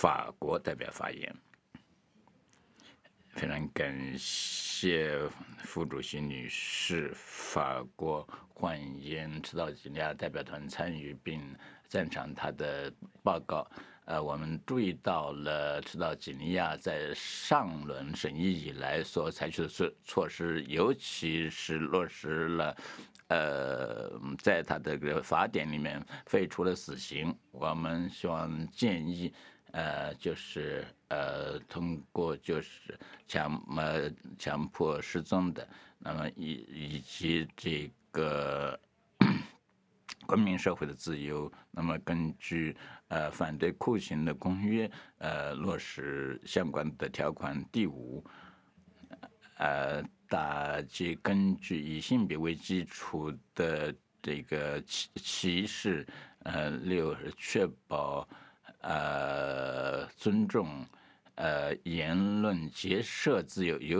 法国代表发言。非常感谢副主席女士法国欢迎赤道几内亚代表团参与并赞赏她的报告。我们注意到了赤道几内亚在上轮审议以来所采取的措施，尤其是落实了在他的法典里面废除了死刑。我们希望建议就是通过就是强迫失踪的，那么以及这个公民社会的自由，那么根据反对酷刑的公约落实相关的条款第5，打击根据以性别为基础的这个歧视，6确保尊重言论结社自由。